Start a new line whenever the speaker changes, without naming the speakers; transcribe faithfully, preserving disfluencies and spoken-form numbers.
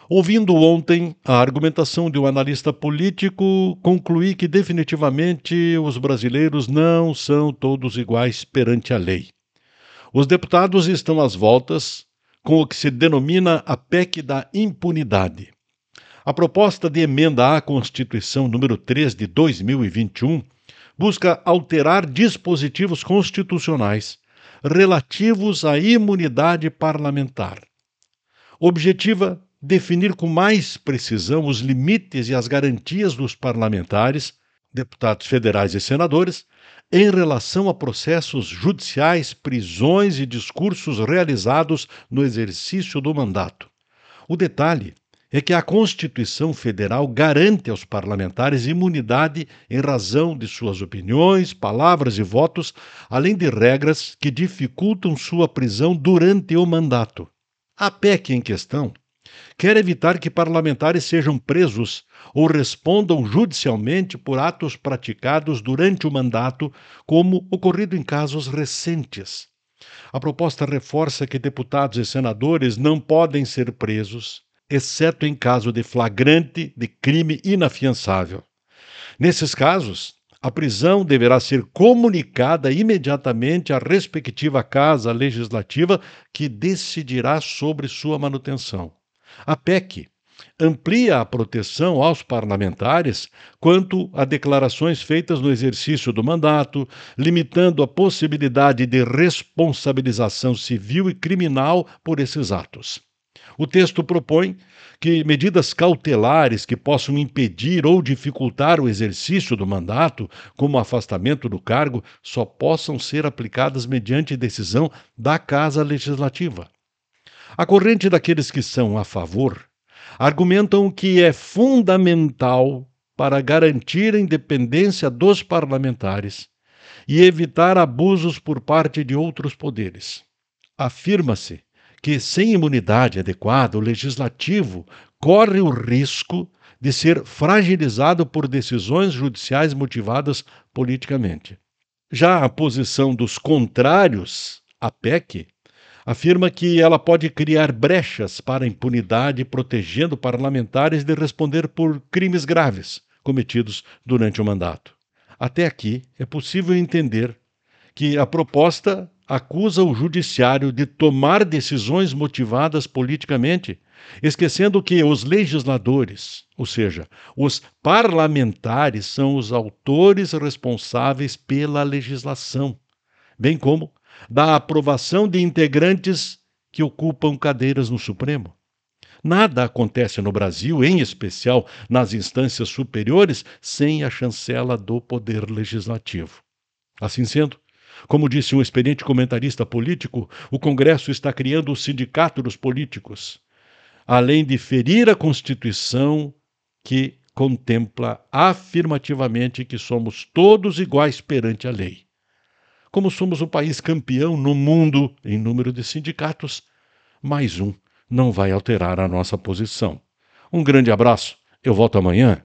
Ouvindo ontem a argumentação de um analista político, concluí que definitivamente os brasileiros não são todos iguais perante a lei. Os deputados estão às voltas com o que se denomina a P E C da impunidade. A proposta de emenda à Constituição número três de dois mil e vinte e um busca alterar dispositivos constitucionais relativos à imunidade parlamentar. Objetiva definir com mais precisão os limites e as garantias dos parlamentares, deputados federais e senadores, em relação a processos judiciais, prisões e discursos realizados no exercício do mandato. O detalhe é que a Constituição Federal garante aos parlamentares imunidade em razão de suas opiniões, palavras e votos, além de regras que dificultam sua prisão durante o mandato. A P E C em questão quer evitar que parlamentares sejam presos ou respondam judicialmente por atos praticados durante o mandato, como ocorrido em casos recentes. A proposta reforça que deputados e senadores não podem ser presos, exceto em caso de flagrante de crime inafiançável. Nesses casos, a prisão deverá ser comunicada imediatamente à respectiva Casa Legislativa, que decidirá sobre sua manutenção. A P E C amplia a proteção aos parlamentares quanto a declarações feitas no exercício do mandato, limitando a possibilidade de responsabilização civil e criminal por esses atos. O texto propõe que medidas cautelares que possam impedir ou dificultar o exercício do mandato, como o afastamento do cargo, só possam ser aplicadas mediante decisão da Casa Legislativa. A corrente daqueles que são a favor argumentam que é fundamental para garantir a independência dos parlamentares e evitar abusos por parte de outros poderes. Afirma-se que, sem imunidade adequada, o legislativo corre o risco de ser fragilizado por decisões judiciais motivadas politicamente. Já a posição dos contrários à P E C afirma que ela pode criar brechas para a impunidade, protegendo parlamentares de responder por crimes graves cometidos durante o mandato. Até aqui é possível entender que a proposta acusa o judiciário de tomar decisões motivadas politicamente, esquecendo que os legisladores, ou seja, os parlamentares, são os autores responsáveis pela legislação, bem como da aprovação de integrantes que ocupam cadeiras no Supremo. Nada acontece no Brasil, em especial nas instâncias superiores, sem a chancela do Poder Legislativo. Assim sendo, como disse um experiente comentarista político, o Congresso está criando o sindicato dos políticos, além de ferir a Constituição, que contempla afirmativamente que somos todos iguais perante a lei. Como somos um país campeão no mundo em número de sindicatos, mais um não vai alterar a nossa posição. Um grande abraço, eu volto amanhã.